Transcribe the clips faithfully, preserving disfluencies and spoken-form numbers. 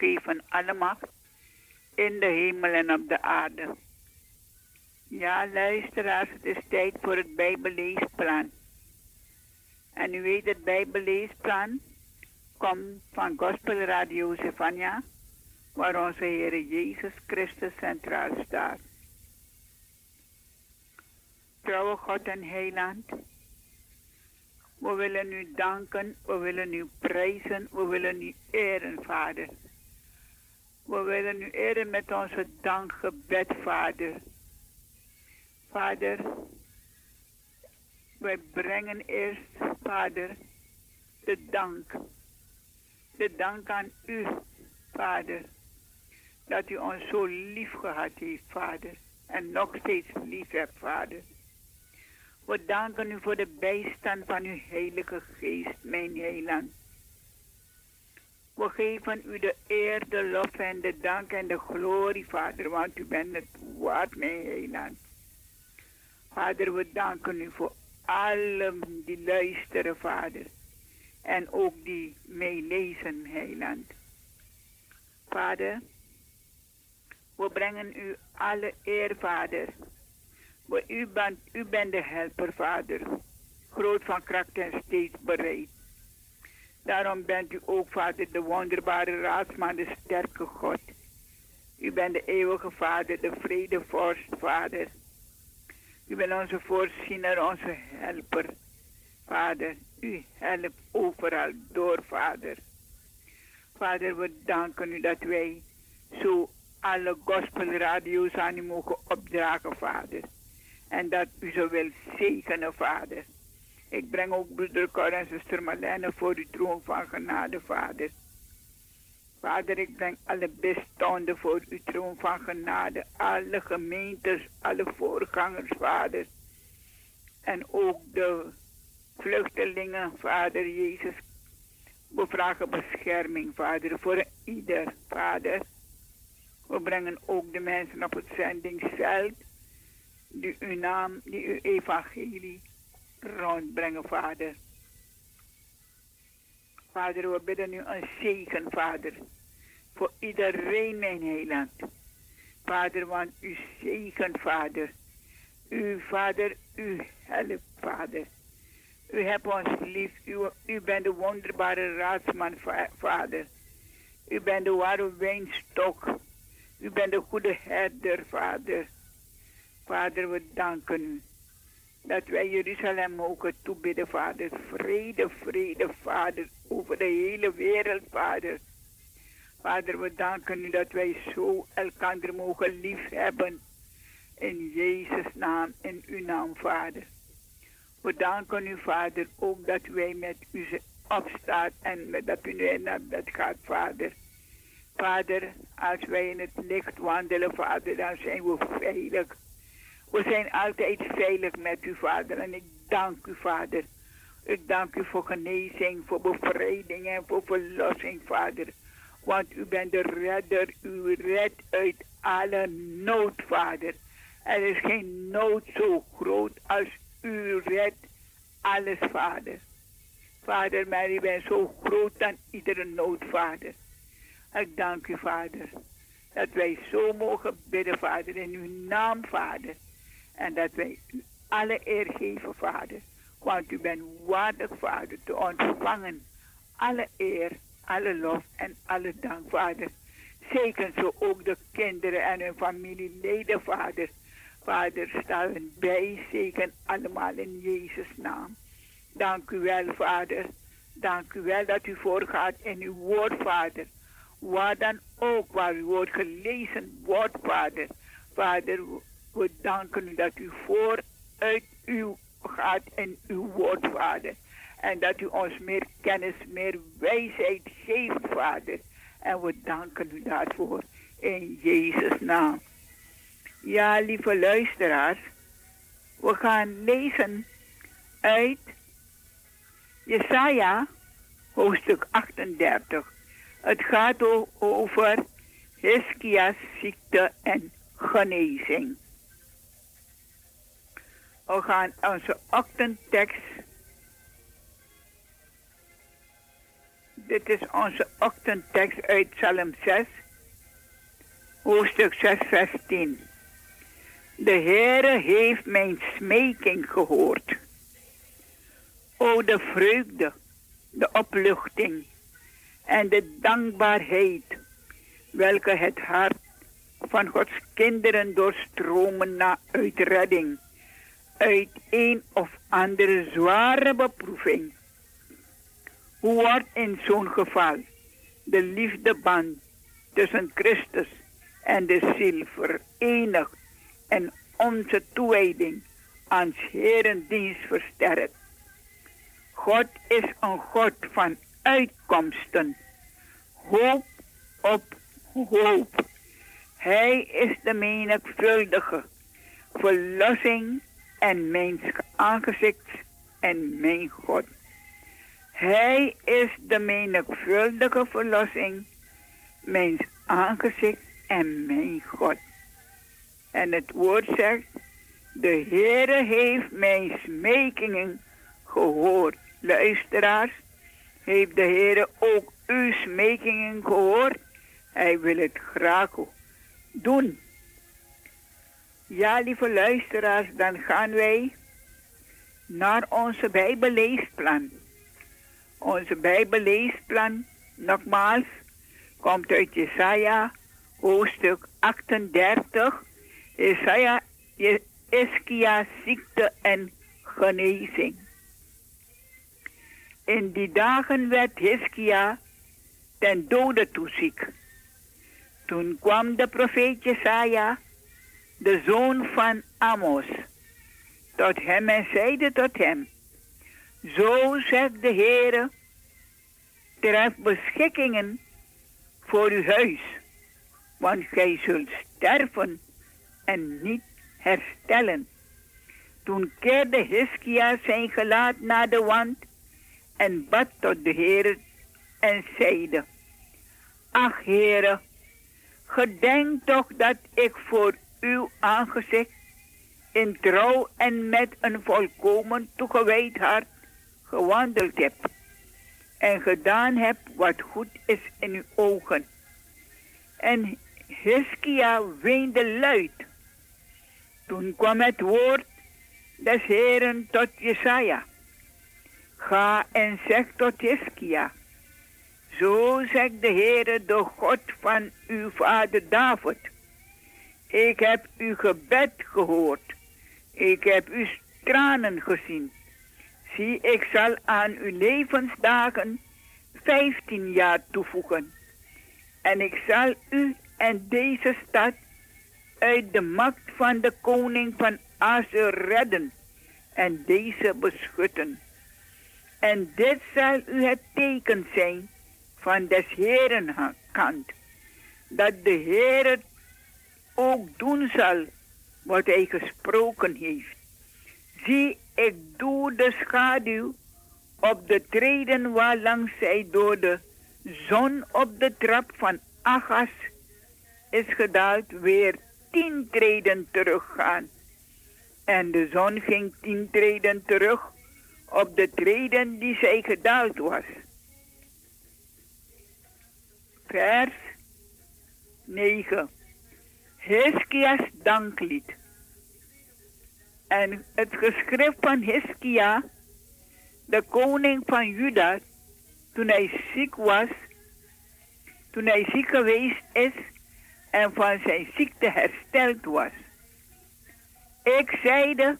gegeven alle macht in de hemel en op de aarde. Ja, luisteraars, het is tijd voor het Bijbelleesplan. En u weet, het Bijbelleesplan komt van Gospel Radio Zefania, waar onze Heer Jezus Christus centraal staat. Trouwe God en Heiland, we willen u danken, we willen u prijzen, we willen u eren, Vader. We willen u eren met onze dankgebed, Vader. Vader, wij brengen eerst, Vader, de dank. De dank aan u, Vader, dat u ons zo lief gehad heeft, Vader. En nog steeds lief hebt, Vader. We danken u voor de bijstand van uw Heilige Geest, mijn Heiland. We geven u de eer, de lof en de dank en de glorie, Vader, want u bent het waard, mijn Heiland. Vader, we danken u voor allen die luisteren, Vader. En ook die meelezen, Heiland. Vader, we brengen u alle eer, Vader. Maar u bent, u bent de helper, Vader. Groot van kracht en steeds bereid. Daarom bent u ook, Vader, de wonderbare raadsman, de sterke God. U bent de eeuwige Vader, de vredevorst, Vader. U bent onze voorziener, onze helper, Vader. U helpt overal door, Vader. Vader, we danken u dat wij zo alle gospelradio's aan u mogen opdragen, Vader. En dat u zo wil zegenen, Vader. Ik breng ook broeder Cor en zuster Marlene voor uw troon van genade, Vader. Vader, ik breng alle bestonden voor uw troon van genade. Alle gemeentes, alle voorgangers, Vader. En ook de vluchtelingen, Vader Jezus. We vragen bescherming, Vader, voor ieder, Vader. We brengen ook de mensen op het zendingsveld. Die uw naam, die uw evangelie rondbrengen, Vader. Vader, we bidden u een zegen, Vader. Voor iedereen, mijn heiland. Vader, want u zegen, Vader. U, Vader, u helpt, Vader. U hebt ons lief. U, u bent de wonderbare raadsman, Vader. U bent de ware wijnstok. U bent de goede herder, Vader. Vader, we danken u. Dat wij Jeruzalem mogen toebidden, Vader. Vrede, vrede, Vader. Over de hele wereld, Vader. Vader, we danken u dat wij zo elkaar mogen lief hebben. In Jezus' naam, in uw naam, Vader. We danken u, Vader, ook dat wij met u opstaan en dat u nu naar bed gaat, Vader. Vader, als wij in het licht wandelen, Vader, dan zijn we veilig. We zijn altijd veilig met u, Vader. En ik dank u, Vader. Ik dank u voor genezing, voor bevrijding en voor verlossing, Vader. Want u bent de redder. U redt uit alle nood, Vader. Er is geen nood zo groot als u redt alles, Vader. Vader, maar u bent zo groot dan iedere nood, Vader. Ik dank u, Vader. Dat wij zo mogen bidden, Vader, in uw naam, Vader. En dat wij u alle eer geven, Vader. Want u bent waardig, Vader, te ontvangen. Alle eer, alle lof en alle dank, Vader. Zegen zo ook de kinderen en hun familieleden, Vader. Vader, sta hen bij, zegen allemaal in Jezus' naam. Dank u wel, Vader. Dank u wel dat u voorgaat in uw woord, Vader. Waar dan ook, waar uw woord gelezen wordt, Vader. Vader, we danken u dat u vooruit uw gaat in uw woord, Vader. En dat u ons meer kennis, meer wijsheid geeft, Vader. En we danken u daarvoor in Jezus' naam. Ja, lieve luisteraars, we gaan lezen uit Jesaja, hoofdstuk achtendertig. Het gaat over Hiskia's ziekte en genezing. We gaan onze ochtendtekst Dit is onze ochtendtekst uit Psalm zes, hoofdstuk zes, vers tien. De Heere heeft mijn smeking gehoord. O, de vreugde, de opluchting en de dankbaarheid, welke het hart van Gods kinderen doorstromen na uitredding uit een of andere zware beproeving. Hoe wordt in zo'n geval de liefdeband tussen Christus en de ziel verenigd en onze toewijding aan Herendienst versterkt? God is een God van uitkomsten, hoop op hoop. Hij is de menigvuldige verlossing en mijn aangezicht en mijn God. Hij is de menigvuldige verlossing, mijn aangezicht en mijn God. En het woord zegt, de Heere heeft mijn smekingen gehoord. Luisteraars, heeft de Heere ook uw smekingen gehoord? Hij wil het graag doen. Ja, lieve luisteraars, dan gaan wij naar onze Bijbelleesplan. Onze Bijbelleesplan, nogmaals, komt uit Jesaja, hoofdstuk achtendertig. Jesaja, Hiskia, ziekte en genezing. In die dagen werd Hiskia ten dode toe ziek. Toen kwam de profeet Jesaja, de zoon van Amos, tot hem en zeide tot hem, zo zegt de Heere, tref beschikkingen voor uw huis, want gij zult sterven en niet herstellen. Toen keerde Hiskia zijn gelaat naar de wand en bad tot de Heere en zeide, ach Heere, gedenk toch dat ik voor uw aangezicht in trouw en met een volkomen toegewijd hart gewandeld heb en gedaan heb wat goed is in uw ogen. En Hiskia weende luid. Toen kwam het woord des Heeren tot Jesaja. Ga en zeg tot Hiskia, zo zegt de Heere, de God van uw vader David. Ik heb uw gebed gehoord. Ik heb uw tranen gezien. Zie, ik zal aan uw levensdagen vijftien jaar toevoegen. En ik zal u en deze stad uit de macht van de koning van Assur redden en deze beschutten. En dit zal u het teken zijn van des Heeren kant, dat de Heer ook doen zal wat hij gesproken heeft. Zie, ik doe de schaduw op de treden waarlangs zij door de zon op de trap van Achaz is gedaald, weer tien treden teruggaan. En de zon ging tien treden terug op de treden die zij gedaald was. Vers negen. Hiskia's danklied. En het geschrift van Hiskia, de koning van Juda, toen hij ziek was, toen hij ziek geweest is en van zijn ziekte hersteld was. Ik zeide,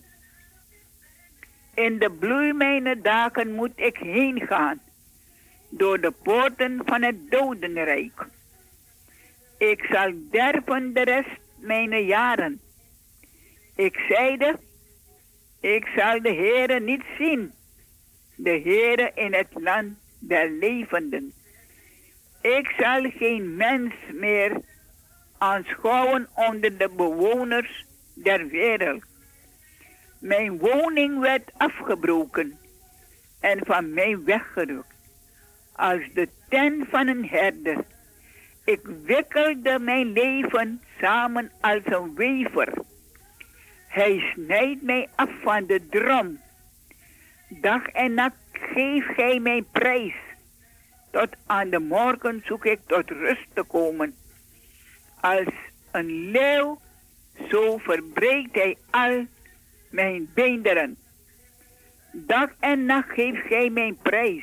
in de bloei mijner dagen moet ik heen gaan, door de poorten van het dodenrijk. Ik zal derven de rest mijner jaren. Ik zeide, ik zal de Heere niet zien, de Heere in het land der levenden. Ik zal geen mens meer aanschouwen onder de bewoners der wereld. Mijn woning werd afgebroken en van mij weggerukt, als de tent van een herder. Ik wikkelde mijn leven samen als een wever. Hij snijdt mij af van de drom. Dag en nacht geeft gij mij prijs Tot aan de morgen zoek ik tot rust te komen. Als een leeuw, zo verbreekt hij al mijn beenderen. Dag en nacht geeft gij mijn prijs.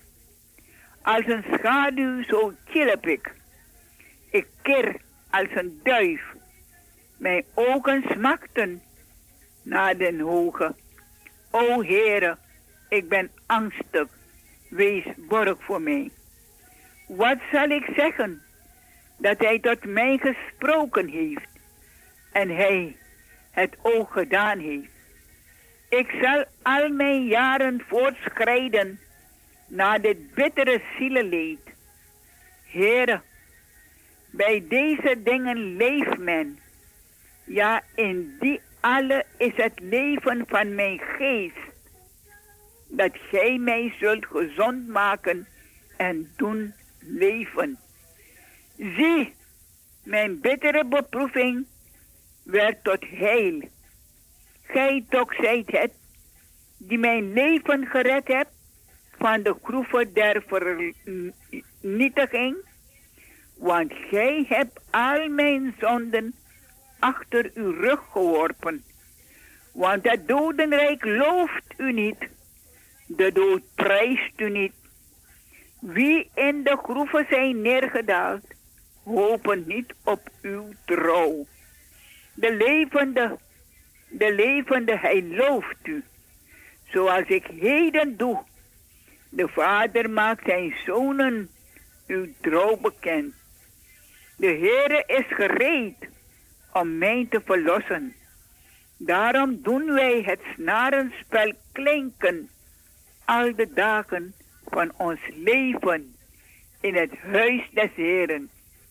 Als een schaduw, zo chillip ik. Ik kir als een duif. Mijn ogen smakten naar den hoge. O Heere, ik ben angstig. Wees borg voor mij. Wat zal ik zeggen? Dat hij tot mij gesproken heeft. En hij het ook gedaan heeft. Ik zal al mijn jaren voortschrijden naar dit bittere zieleleed. Heere, bij deze dingen leeft men. Ja, in die alle is het leven van mijn geest. Dat gij mij zult gezond maken en doen leven. Zie, mijn bittere beproeving werd tot heil. Gij toch zijt het, die mijn leven gered hebt van de groeven der vernietiging. Want gij hebt al mijn zonden achter uw rug geworpen. Want het dodenrijk looft u niet. De dood prijst u niet. Wie in de groeven zijn neergedaald, hopen niet op uw trouw. De levende, de levende, hij looft u. Zoals ik heden doe. De Vader maakt zijn zonen uw trouw bekend. De Heere is gereed om mij te verlossen. Daarom doen wij het snarenspel klinken al de dagen van ons leven in het huis des Heeren.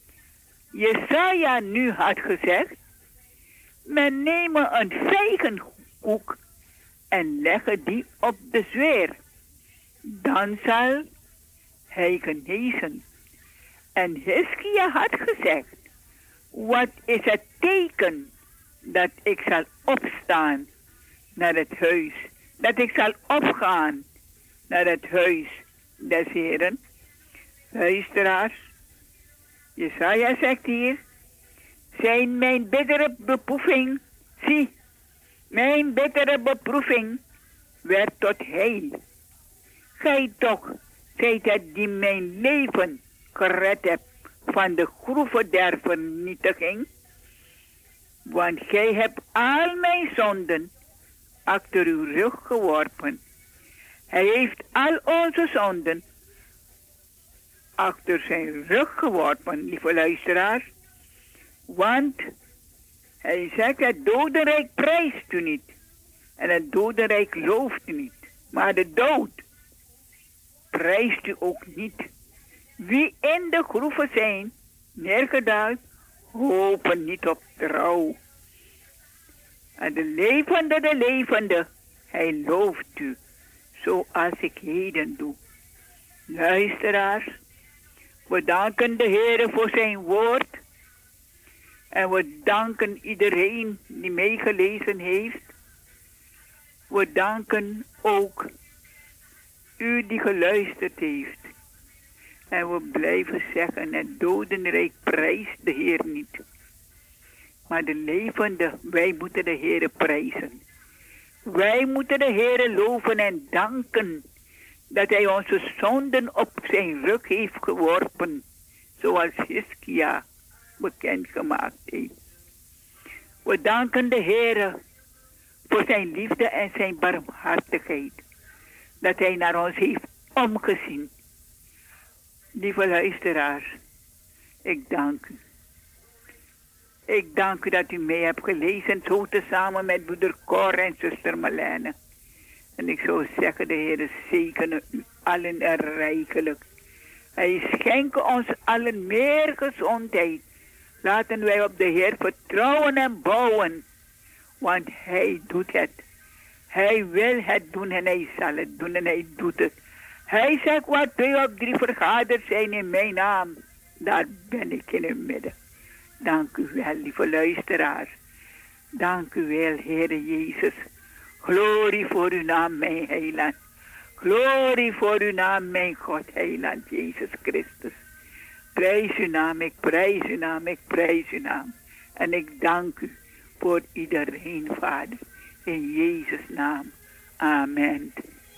Jesaja nu had gezegd, men neemt een vijgenkoek en leggen die op de zweer. Dan zal hij genezen. En Hiskia had gezegd, wat is het teken dat ik zal opstaan naar het huis, dat ik zal opgaan naar het huis des Heren? Luisteraars, Jesaja zegt hier, zijn mijn bittere beproeving, zie, mijn bittere beproeving werd tot heil. Gij toch zijt het die mijn leven gered hebt van de groeven der vernietiging. Want gij hebt al mijn zonden achter uw rug geworpen. Hij heeft al onze zonden achter zijn rug geworpen, lieve luisteraars. Want hij zegt, het dodenrijk prijst u niet. En het dodenrijk looft u niet. Maar de dood prijst u ook niet. Wie in de groeven zijn neergedaald, hopen niet op trouw. En de levende, de levende, hij looft u, zoals ik heden doe. Luisteraars, we danken de Heer voor zijn woord. En we danken iedereen die meegelezen heeft. We danken ook u die geluisterd heeft. En we blijven zeggen, het dodenrijk prijst de Heer niet. Maar de levende, wij moeten de Heer prijzen. Wij moeten de Heer loven en danken dat hij onze zonden op zijn rug heeft geworpen. Zoals Hiskia bekendgemaakt heeft. We danken de Heer voor zijn liefde en zijn barmhartigheid. Dat hij naar ons heeft omgezien. Lieve luisteraars, ik dank u. Ik dank u dat u mee hebt gelezen, zo tezamen met broeder Cor en zuster Marlene. En ik zou zeggen, de Heer zegene u allen er rijkelijk. Hij schenkt ons allen meer gezondheid. Laten wij op de Heer vertrouwen en bouwen. Want hij doet het. Hij wil het doen en hij zal het doen en hij doet het. Hij zegt, wat twee of drie vergaderd zijn in mijn naam, daar ben ik in het midden. Dank u wel, lieve luisteraars. Dank u wel, Heere Jezus. Glorie voor uw naam, mijn heiland. Glorie voor uw naam, mijn God, heiland Jezus Christus. Prijs uw naam, ik prijs uw naam, ik prijs uw naam. En ik dank u voor iedereen, Vader. In Jezus' naam. Amen.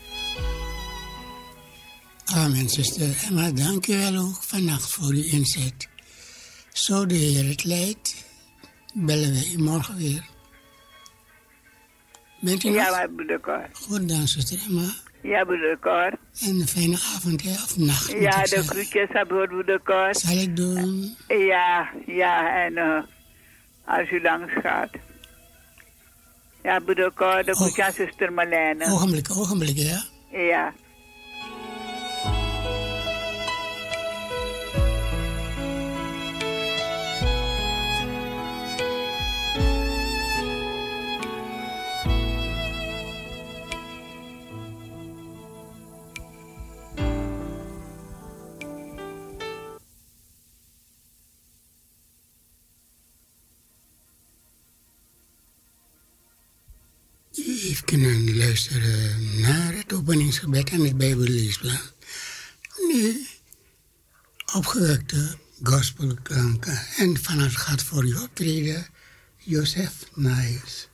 Amen, zuster Emma. Dank u wel ook vannacht voor uw inzet. Zo de Heer het leidt, bellen wij u morgen weer. Bent u nog? Ja, maar broeder Cor. Goed dan, zuster Emma. Ja, broeder Cor. En een fijne avond, hè, of nacht. Ja, de groetjes aan broeder Cor. Zal ik doen? Ja, ja, en uh, als u langs gaat. Ja, broeder Cor, de groetjes aan zuster Marlene. Ogenblik, ogenblik, ja. Ja. U kunnen luisteren naar het openingsgebed en het Bijbelleesblad. Nu opgewekte gospelklanken. En vanaf gaat voor u optreden Joseph Niles.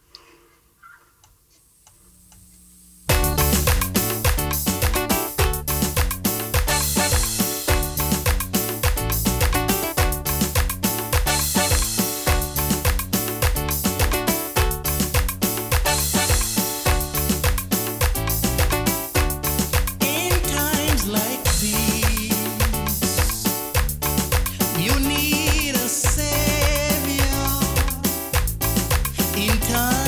Time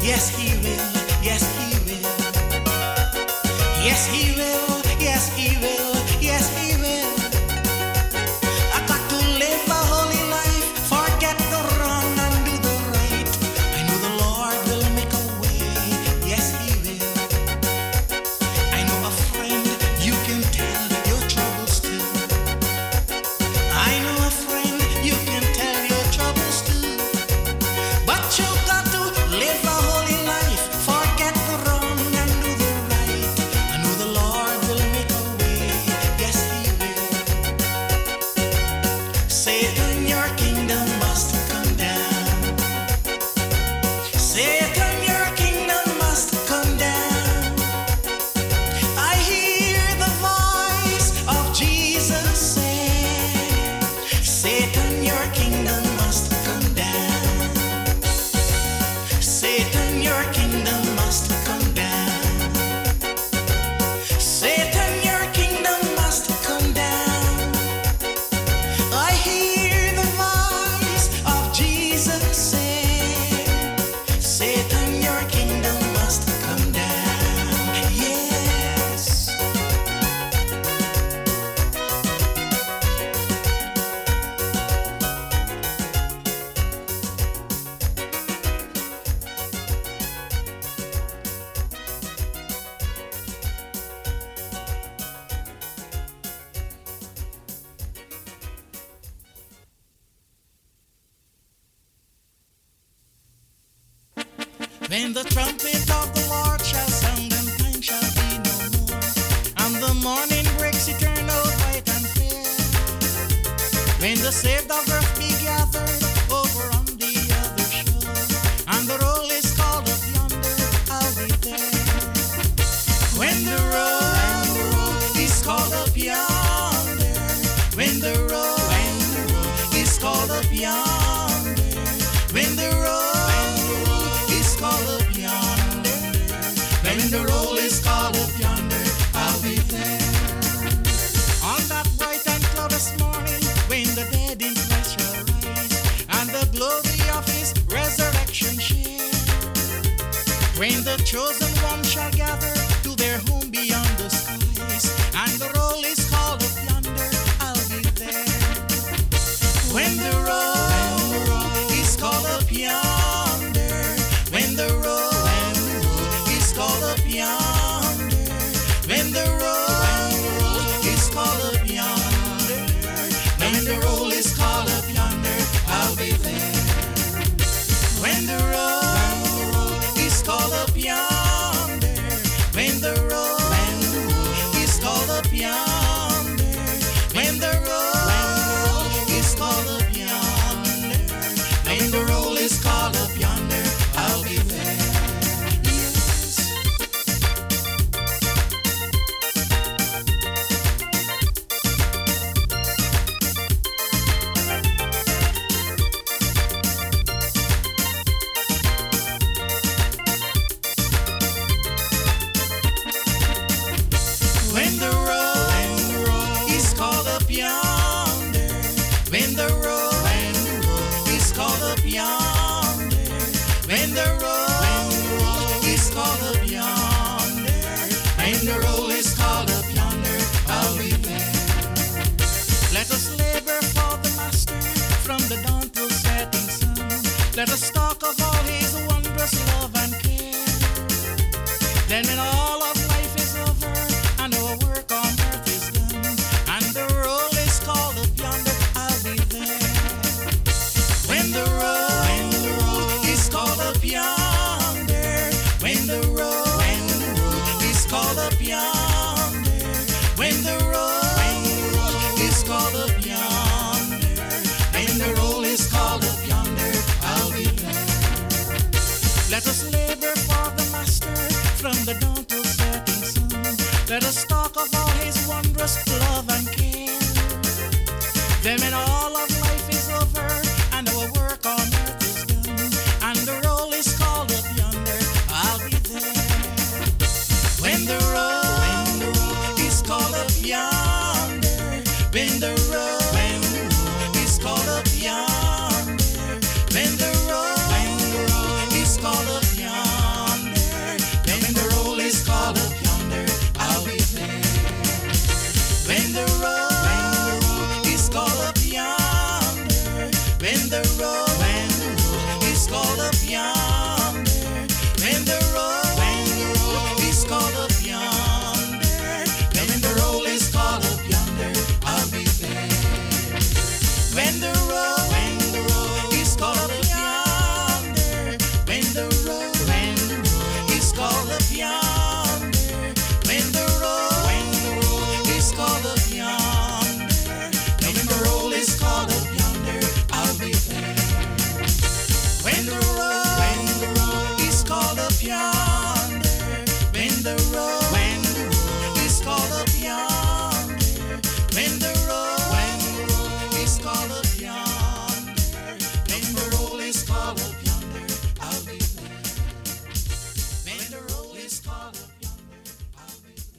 Yes, he will. Yes, he will. Yes, he will. Yes, he will. Yes, he will. I got to live a holy life, forget the wrong and do the right. I know the Lord will make a way. Yes, he will. I know a friend you can tell your troubles to. I know a friend you can tell your troubles to. But you got to live a holy life, forget the wrong and do the right. I know the Lord will make a way. Yes, he will. Satan, your kingdom must come down. Satan, your kingdom must come down. I hear the voice of Jesus say, Satan, your kingdom must come down. Satan, your kingdom must come down. Satan, your kingdom must come down. I hear the voice of Jesus say, Satan, your kingdom must come down. Yes. When the trumpet of the Lord shall sound and time shall be no more, and the morning breaks eternal white and fair, when the saved of earth be gathered over on the other shore, and the roll is called up yonder, I'll be there. When the roll is called up yonder, when the roll is called up yonder, when the roll is called up yonder, when the roll is called up yonder, I'll be there. On that bright and cloudless morning, when the dead in Christ shall rise, and the glory of his resurrection share, when the chosen one shall gather to their home beyond the skies, and the roll is called up yonder, I'll be there. When the roll is called up yonder, when the roll is called up yonder, when the roll is called up yonder, when the roll is called up yonder, I'll be there. When the roll is called up yonder, when the roll is called up yonder, when the roll is called up yonder, when the roll is called up yonder, I'll be there. Yes. When the roll is called up yonder, when the roll is called up yonder, when the roll is called up yonder, when the roll is called up yonder, I'll be there. Let us labor for the Master from the dawn till setting sun. Let us talk of all his wondrous love and care. Then when all of life is over and our work on earth is done, and the roll is called up yonder, I'll be there. When the roll is called up yonder, when the roll is called up yonder, when the roll is called up yonder, when the roll is called up yonder, I'll be there. Let us labor for the Master from the dawn till setting sun. Let us talk of all his wondrous love and care. Then when all of life is over and our work on earth is done, and the roll is called up yonder, I'll be there. When the roll is called up yonder, when the roll is called up yonder, when the roll is called up yonder, yonder, when the road, when the road is called up yonder, when the road, when the road is called up yonder, when the roll is called up yonder, I'll be there. When the roll is called up yonder, I'll be there.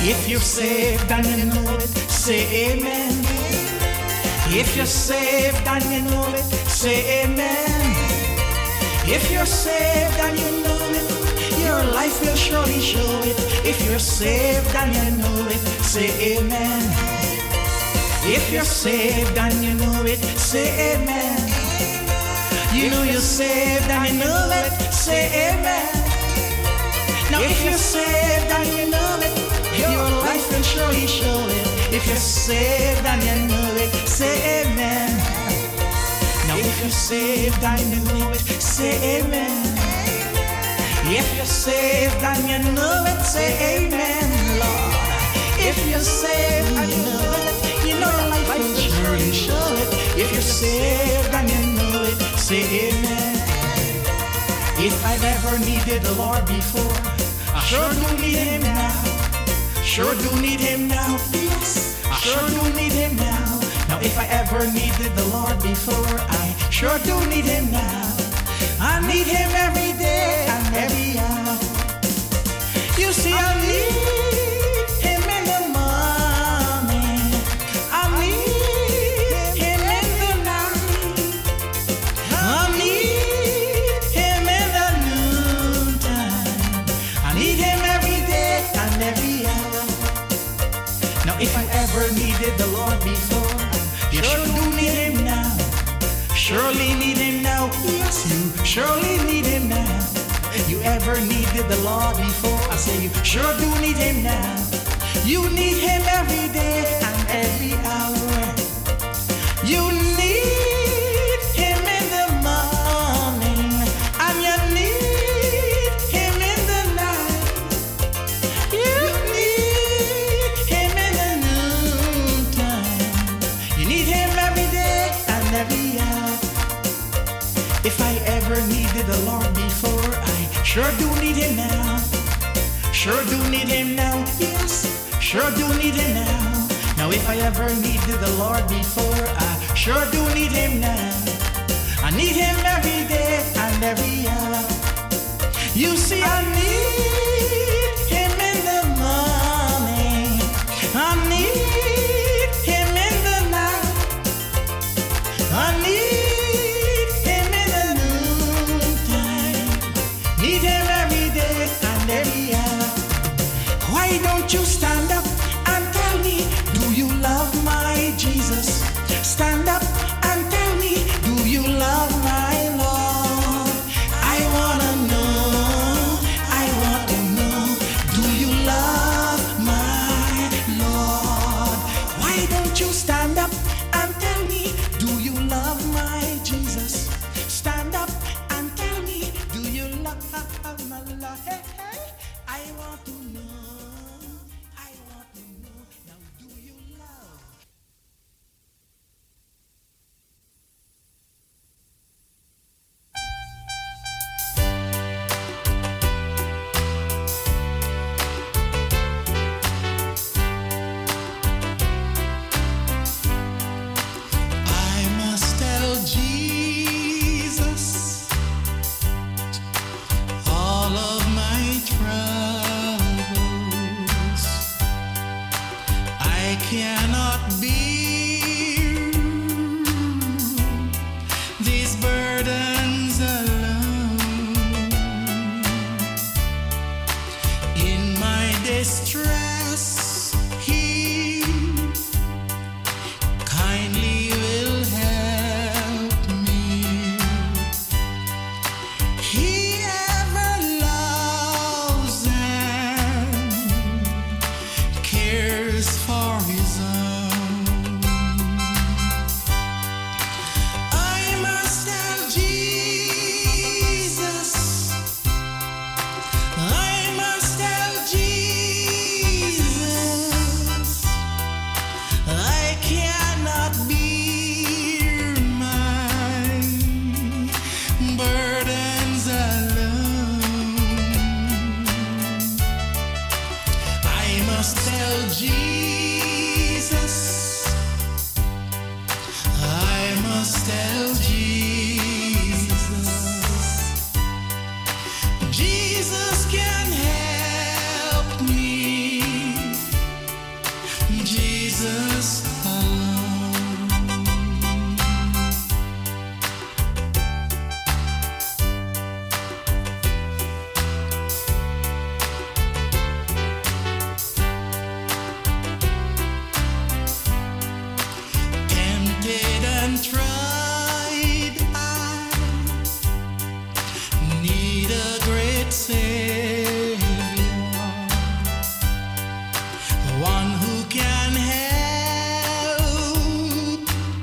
If you're saved and you know it, say amen. If you're saved and you know it, say amen. If you're saved and you know it, your life will surely show it. If you're saved and you know it, say amen. If you're saved and you know it, say amen. You know you're saved and you know it, say amen. Now if you're saved and you know it, your life will surely show it. If you're saved and you know it, say amen. Now if you're saved and you know it, say amen. If you're saved and you know it, say amen, Lord. If you're saved and you know it, you know your life will surely show it. If you're saved and you know it, say amen. If I've ever needed the Lord before, I sure do need Him now. Sure do need Him now. Yes, I sure do need Him now. Now if I ever needed the Lord before, I sure do need Him now. I need Him every day and every hour. You see, I need Him in the morning. I need Him in the night. I need Him in the noontime. I need Him every day and every hour. Now if I ever needed the Lord before, you sure do need Him now. Surely need Him now. Yes, you surely need Him now. You ever needed the Lord before? I say you sure do need Him now. You need Him every day and every hour. You need Him in the morning and you need Him in the night. You need Him in the noontime. You need Him every day and every hour. If I ever needed the Lord before, I sure do need Him now. Sure do need Him now. Yes, sure do need Him now. Now if I ever needed the Lord before, I sure do need Him now. I need Him every day and every hour. You see, I need Him in the morning. I need Him in the night. I need Him in the noontime. Need Him every day and every hour. Why don't you stand up and tell me, do you love my Jesus? Stand up and tell me, do you love my Lord? I wanna know, I want to know, do you love my Lord? Why don't you stand up and tell me, do you love my Jesus? Stand up and tell me, do you love my Lord? Hey, hey, I want to know, I want to know, now do you love? I must tell Jesus all of my troubles. I cannot bear these burdens alone. In my distress, He kindly will help me. He ever loves and cares for His own. I must tell Jesus, I must tell Jesus, I cannot bear my burdens alone. I must tell Jesus, I must tell Jesus, Jesus can help me. Savior, one who can help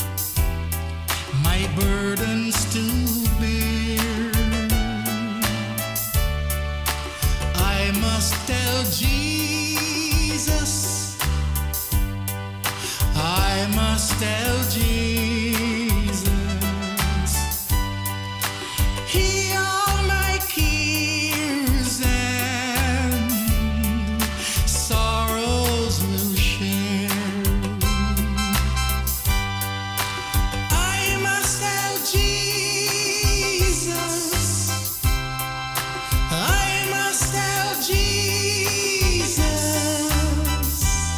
my burdens to bear. I must tell Jesus, I must tell Jesus, He all my cares and sorrows will share. I must tell Jesus, I must tell Jesus,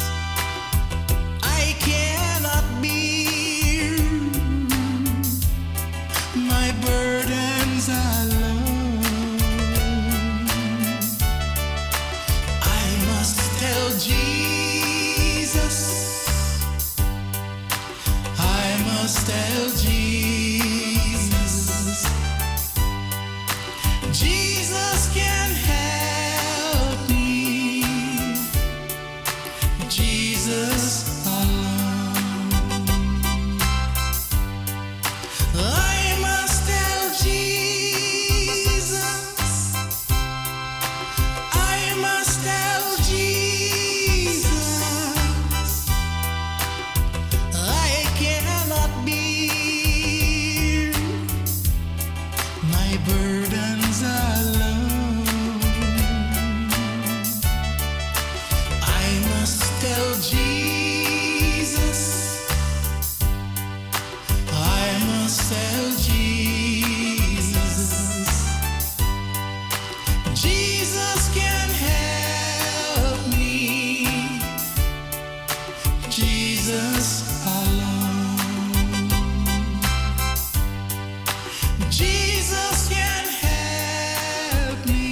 I cannot bear my burdens alone. I must tell Jesus, I must tell Jesus, Jesus can help me, Jesus alone. I must tell Jesus, I must tell Jesus, I cannot bear my burdens alone. I must tell Jesus, I must tell Jesus, Jesus can help me, Jesus alone. Jesus can help me,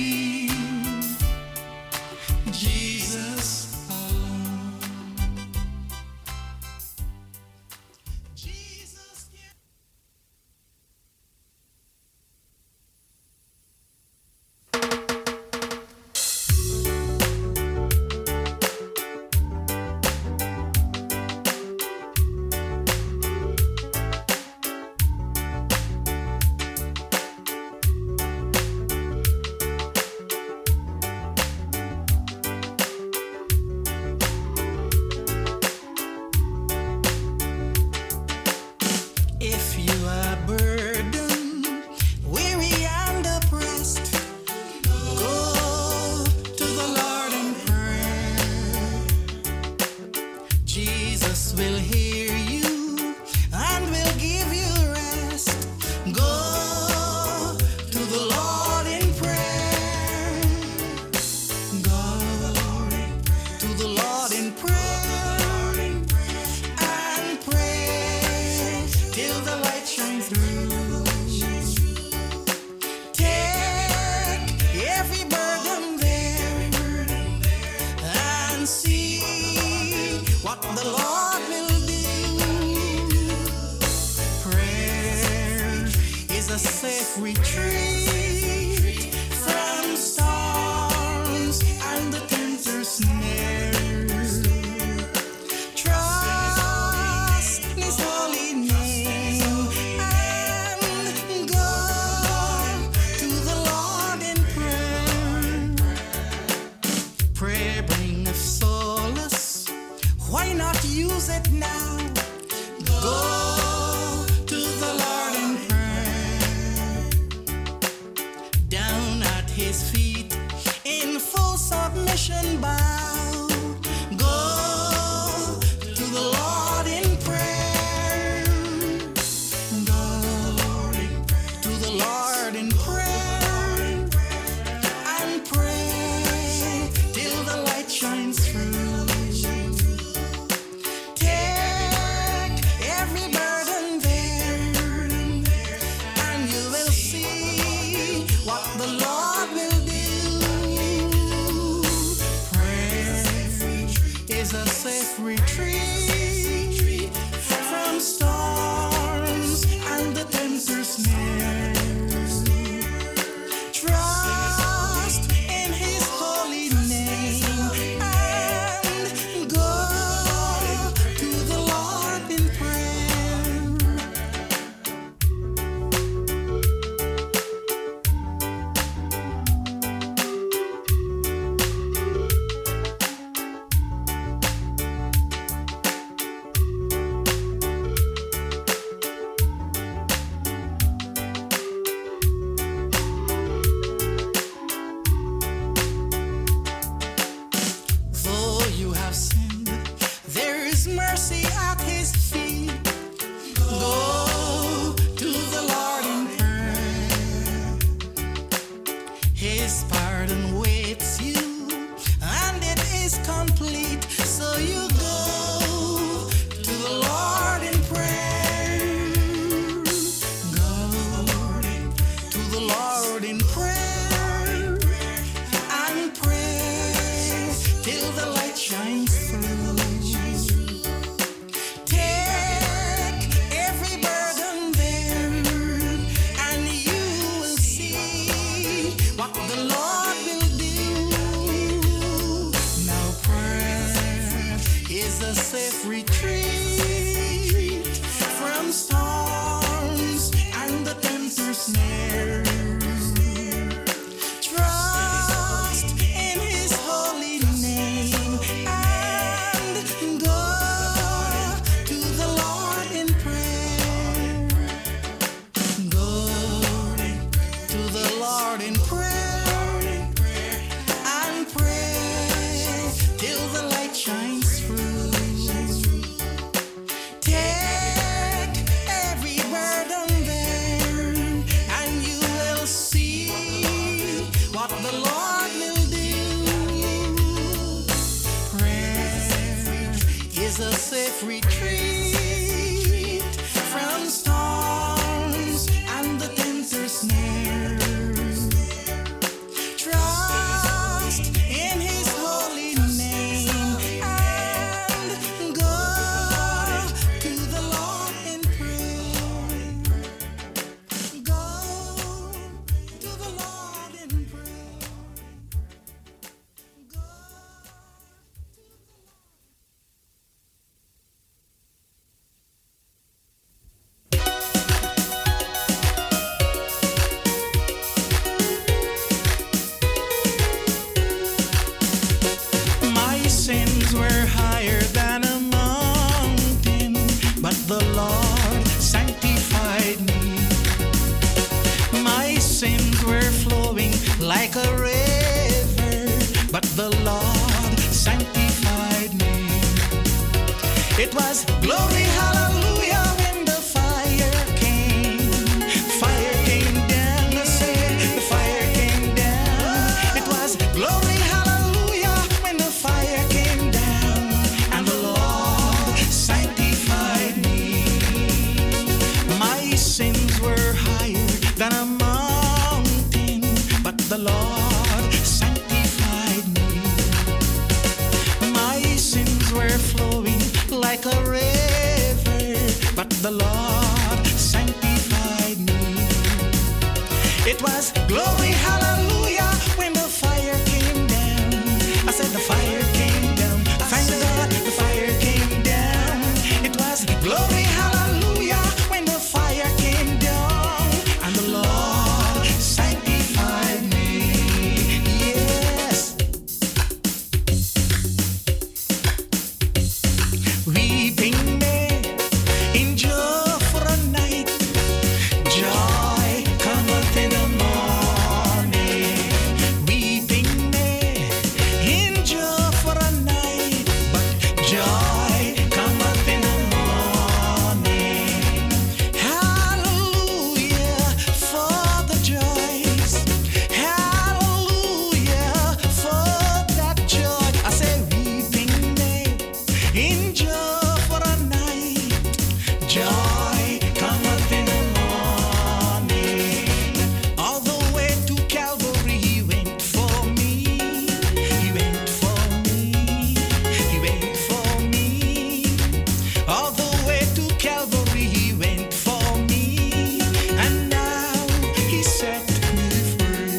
Jesus alone. Jesus can. If you are burdened, weary and oppressed, go to the Lord in prayer. Jesus will hear you and will give you rest. Go to the Lord in prayer. Go to the Lord in prayer and pray till the light shines through. Take every burden there and see what the Lord will do. Prayer is a safe retreat from storms and the tempter's snares. Trust in His holy name and go to the Lord in prayer. Prayer bringeth solace. Why not use it now? Go to the Lord in prayer. Down at His feet in full submission bow. Go to the Lord in prayer. Go to the Lord in prayer and pray till the light shines through. Take every burden there and you will see what the Lord will do. Prayer is a safe retreat from storms and the tempter's snares. Trust His pardon waits you, and it is complete. So you go to the Lord in prayer. Go to the Lord in prayer and pray till the light shines through. Take every burden there, and you will see what the Lord will do. Now prayer is a safe retreat from storms and the tempter's snare. Trust in His holy name and go to the Lord in prayer. Go to the Lord in prayer and pray till the light shines through. Take every burden there, and you will see what the Lord will do. Prayer is a safe retreat from storms and the tempter's snare. Trust in His holy name and go to the Lord in prayer. Go to the Lord in prayer. Go. My sins were higher than a mountain, but the Lord sanctified me. My sins were flowing like a river, but the Lord sanctified me. It was glory, hallelujah, when the fire came. Fire came down, I said, the fire came down. It was glory, hallelujah, when the fire came down, and the Lord sanctified me. My sins were higher than a mountain, but the Lord sanctified me. My sins were flowing like a river, but the Lord sanctified me. It was glory, hallelujah, when the fire came down. I said the fire came down. Thank God the fire came down. It was glory, hallelujah, when the fire came down, and the Lord sanctified me. Yes. Weeping may endure for a night, joy cometh in the morning. Weeping may endure for a night, but joy cometh in the morning. Hallelujah for the joys. Hallelujah for that joy. I say weeping may endure for a night, joy cometh in the morning. All the way to Calvary He went for me. He went for me. He went for me. All the way to Calvary He went for me, and now He set me free.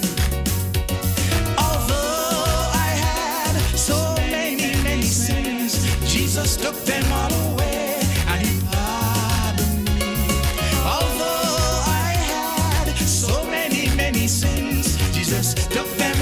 Although I had so many, many sins, Jesus took them all away, and He pardoned me. Although I had so many, many sins, Jesus took them